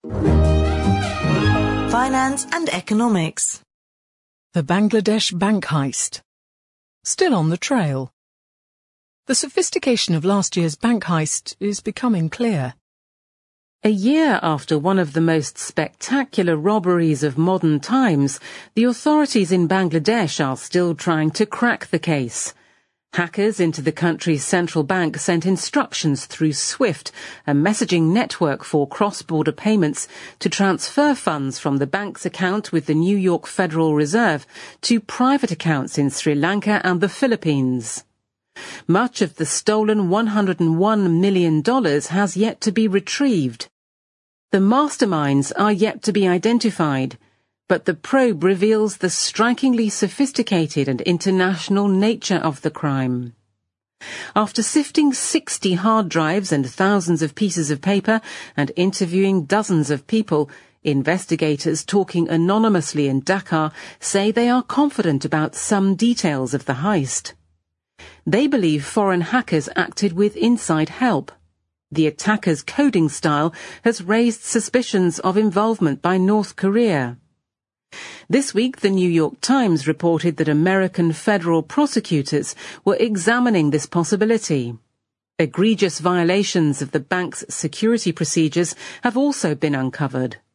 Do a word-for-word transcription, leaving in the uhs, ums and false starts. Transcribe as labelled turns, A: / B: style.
A: Finance and economics.
B: The Bangladesh bank heist. Still on the trail. The sophistication of last year's bank heist is becoming clear.
C: A year after one of the most spectacular robberies of modern times, the authorities in Bangladesh are still trying to crack the case. Hackers into the country's central bank sent instructions through SWIFT, a messaging network for cross-border payments, to transfer funds from the bank's account with the New York Federal Reserve to private accounts in Sri Lanka and the Philippines. Much of the stolen one hundred one million dollars has yet to be retrieved. The masterminds are yet to be identified, but the probe reveals the strikingly sophisticated and international nature of the crime. After sifting sixty hard drives and thousands of pieces of paper and interviewing dozens of people, investigators talking anonymously in Dhaka say they are confident about some details of the heist. They believe foreign hackers acted with inside help. The attackers' coding style has raised suspicions of involvement by North Korea. This week, the New York Times reported that American federal prosecutors were examining this possibility. Egregious violations of the bank's security procedures have also been uncovered.